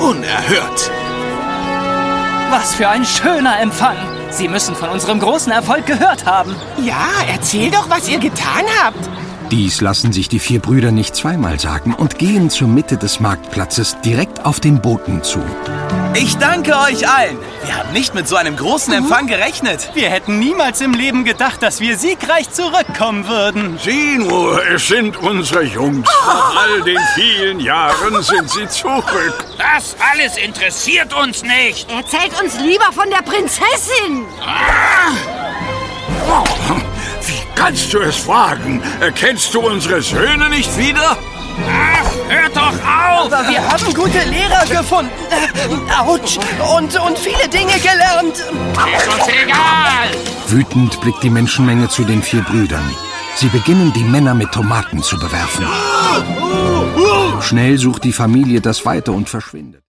Unerhört! Was für ein schöner Empfang! Sie müssen von unserem großen Erfolg gehört haben. Ja, erzähl doch, was ihr getan habt. Dies lassen sich die 4 Brüder nicht zweimal sagen und gehen zur Mitte des Marktplatzes direkt auf den Boten zu. Ich danke euch allen. Wir haben nicht mit so einem großen Empfang gerechnet. Wir hätten niemals im Leben gedacht, dass wir siegreich zurückkommen würden. Sieh nur, es sind unsere Jungs. Nach all den vielen Jahren sind sie zurück. Das alles interessiert uns nicht. Erzählt uns lieber von der Prinzessin. Wie kannst du es wagen? Erkennst du unsere Söhne nicht wieder? Ach, hört doch auf! Aber wir haben gute Lehrer gefunden. Autsch. Und viele Dinge gelernt. Ist uns egal! Wütend blickt die Menschenmenge zu den 4 Brüdern. Sie beginnen, die Männer mit Tomaten zu bewerfen. Schnell sucht die Familie das weiter und verschwindet.